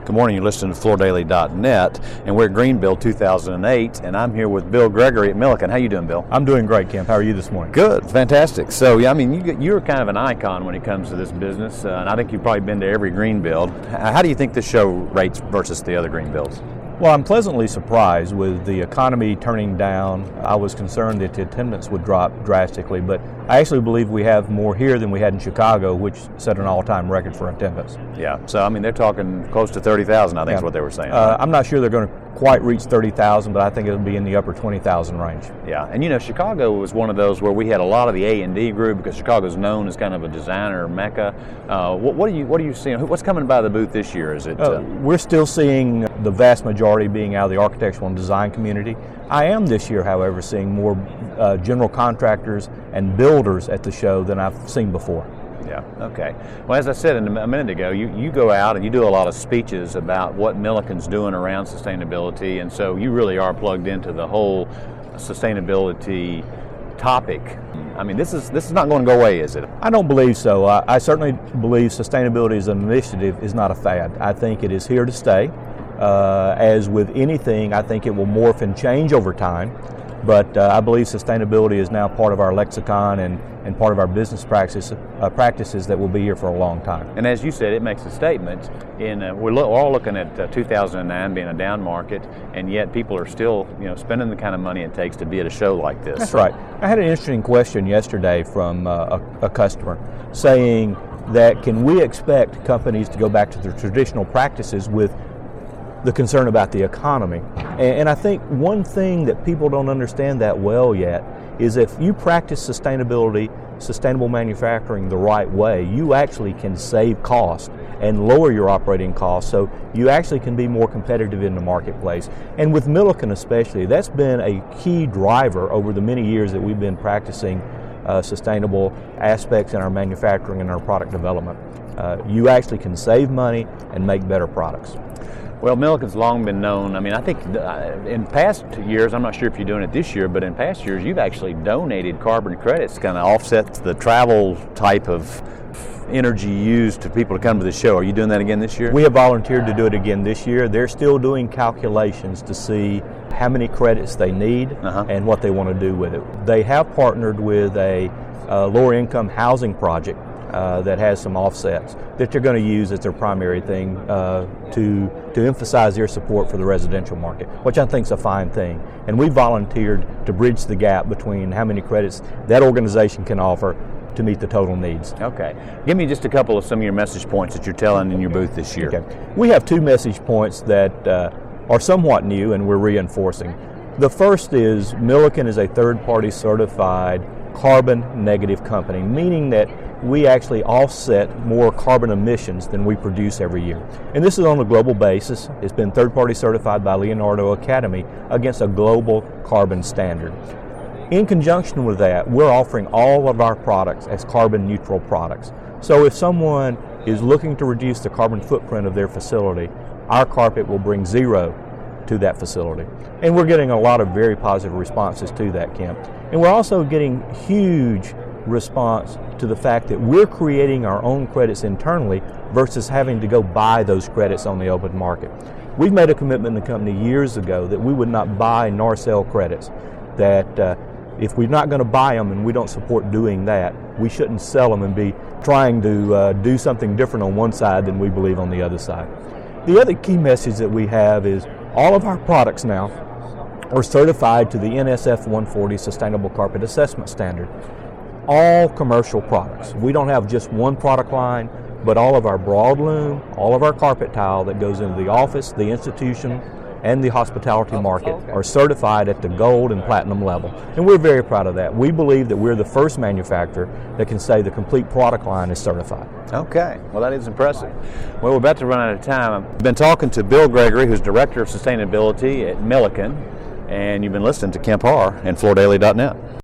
Good morning, you're listening to FloorDaily.net, and we're at Greenbuild 2008, and I'm here with Bill Gregory at Milliken. How you doing, Bill? I'm doing great, Kemp. How are you this morning? Good, fantastic. So, yeah, I mean, you're kind of an icon when it comes to this business, and I think you've probably been to every Greenbuild. How do you think the show rates versus the other Greenbuilds? Well, I'm pleasantly surprised with the economy turning down. I was concerned that the attendance would drop drastically, but I actually believe we have more here than we had in Chicago, which set an all-time record for attendance. Yeah, so I mean, they're talking close to 30,000, I think is what they were saying. I'm not sure they're going to quite reach 30,000, but I think it'll be in the upper 20,000 range. Yeah, and you know, Chicago was one of those where we had a lot of the A&D group because Chicago's known as kind of a designer mecca. What are you seeing? What's coming by the booth this year? Is it? We're still seeing the vast majority being out of the architectural and design community. I am this year, however, seeing more general contractors and builders at the show than I've seen before. Yeah, okay. Well, as I said a minute ago, you go out and you do a lot of speeches about what Milliken's doing around sustainability, and so you really are plugged into the whole sustainability topic. I mean, this is not going to go away, is it? I don't believe so. I certainly believe sustainability as an initiative is not a fad. I think it is here to stay. As with anything, I think it will morph and change over time. But I believe sustainability is now part of our lexicon and part of our business practices that will be here for a long time. And as you said, it makes a statement. We're all looking at 2009 being a down market, and yet people are still, spending the kind of money it takes to be at a show like this. That's right. I had an interesting question yesterday from a customer saying that can we expect companies to go back to their traditional practices with the concern about the economy. And I think one thing that people don't understand that well yet is if you practice sustainability, sustainable manufacturing the right way, you actually can save costs and lower your operating costs, so you actually can be more competitive in the marketplace. And with Milliken especially, that's been a key driver over the many years that we've been practicing sustainable aspects in our manufacturing and our product development. You actually can save money and make better products. Well, Milliken's long been known. I mean, I think in past years, I'm not sure if you're doing it this year, but in past years, you've actually donated carbon credits to kind of offset the travel type of energy used to people to come to the show. Are you doing that again this year? We have volunteered to do it again this year. They're still doing calculations to see how many credits they need and what they want to do with it. They have partnered with a lower income housing project that has some offsets that they're going to use as their primary thing to emphasize their support for the residential market, which I think is a fine thing. And we volunteered to bridge the gap between how many credits that organization can offer to meet the total needs. Okay. Give me just a couple of some of your message points that you're telling in your booth this year. Okay. We have two message points that are somewhat new and we're reinforcing. The first is Milliken is a third-party certified carbon negative company, meaning that we actually offset more carbon emissions than we produce every year. And this is on a global basis. It's been third-party certified by Leonardo Academy against a global carbon standard. In conjunction with that, we're offering all of our products as carbon neutral products. So if someone is looking to reduce the carbon footprint of their facility, our carpet will bring zero to that facility. And we're getting a lot of very positive responses to that, Kemp. And we're also getting huge response to the fact that we're creating our own credits internally versus having to go buy those credits on the open market. We've made a commitment in the company years ago that we would not buy nor sell credits, that if we're not going to buy them and we don't support doing that, we shouldn't sell them and be trying to do something different on one side than we believe on the other side. The other key message that we have is all of our products now are certified to the NSF 140 Sustainable Carpet Assessment Standard. All commercial products. We don't have just one product line, but all of our broadloom, all of our carpet tile that goes into the office, the institution, and the hospitality market are certified at the gold and platinum level. And we're very proud of that. We believe that we're the first manufacturer that can say the complete product line is certified. Okay, well that is impressive. Well, we're about to run out of time. I've been talking to Bill Gregory, who's Director of Sustainability at Milliken, and you've been listening to Kemp Harr and FloorDaily.net.